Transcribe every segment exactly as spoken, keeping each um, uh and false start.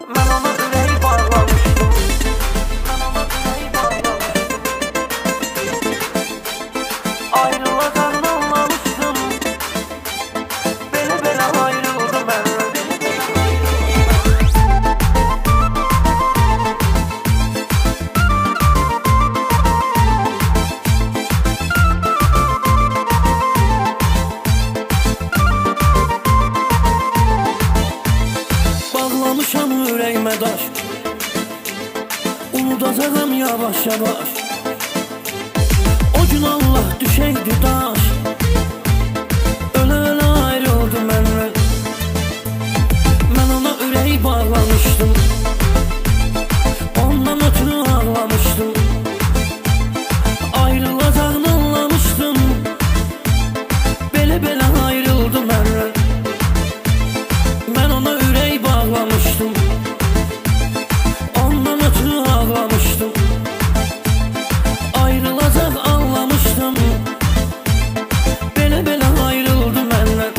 Mən ona ürəyi bağlamışdım. Mən ona ürəyi bağlamışdım. Ayrılacağını anlamışdım. Belə-belə ayrıldı məndən. Bağlamışam ürəyimə daş, unudacağım yavaş yavaş. O gün Allah düşəydi daş, ölə-ölə ayrıldı məndən. Mən ona ürəyi bağlamışdım, ondan ötürü ağlamışdım. Ayrılacağını anlamışdım, belə-belə ayrıldı məndən. Mən ona ürək bağlamışdım, ondan ötürü ağlamışdım. Ayrılacaq anlamışdım, belə-belə ayrıldı məndən.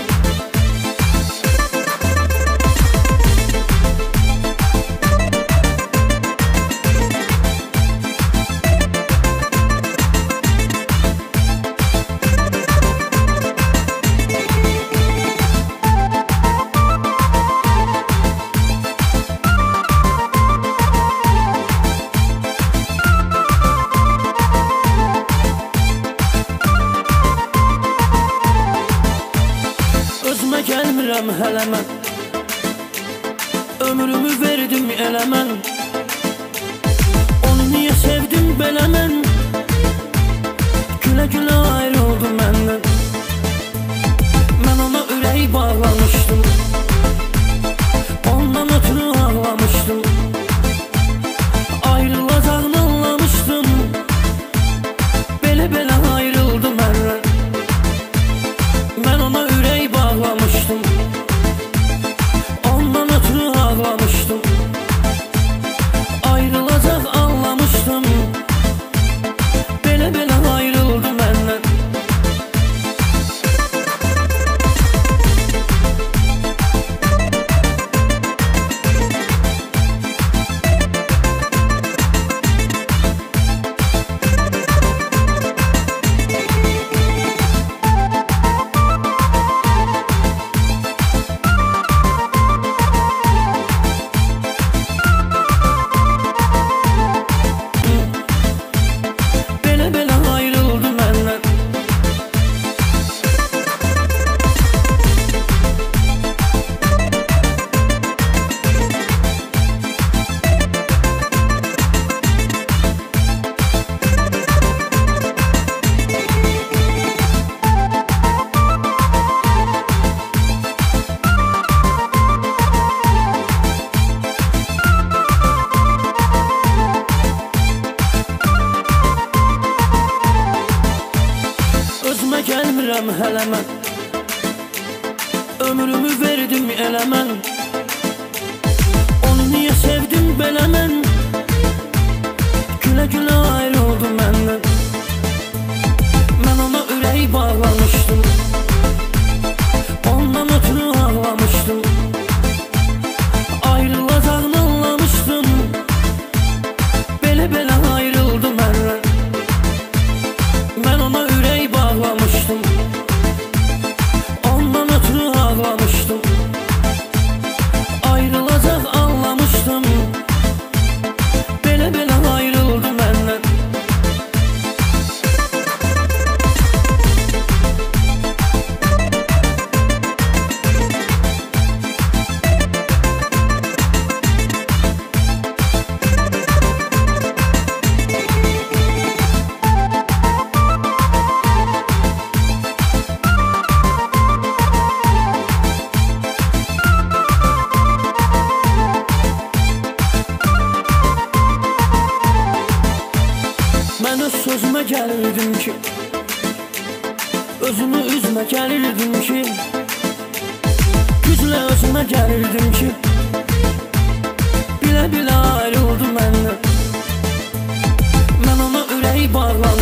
Özümə gəlmirəm hələ mən, ömrümü verdim elə mən. Onu niyə sevdim belə mən, gülə-gülə ayrıldı məndən. Mən ona ürəyi bağlamışdım, ondan ötürü ağlamışdım. Ayrılacağını anlamışdım, belə-belə ayrıldı məndən. Mən ona ürək bağlamışdım, ondan ötürü ağlamışdım. Ayrılacaq anlamışdım, belə-belə ayrıldı məndən. Özümə gəlmirəm hələ mən, ömrümü verdim elə mən. Onu niyə sevdim belə mən, gülə-gülə ayrıldı məndən. Mən ona ürəyi bağlamışdım, ondan ötürü ağlamışdım. Ayrılacağını anlamışdım, belə-belə ayrıldı məndən. Mən ona ürək bağlamışdım, ondan ötürü ağlamışdım. Ayrılacaq anlamışdım, belə-belə ayrıldı məndən. Mən öz sözümə gəlirdim ki, özümü üzmə gəlirdim ki, güclə özümə gəlirdim ki, bilə-bilə ayrıldı məndən. Mən ona ürəyi bağlamışdım.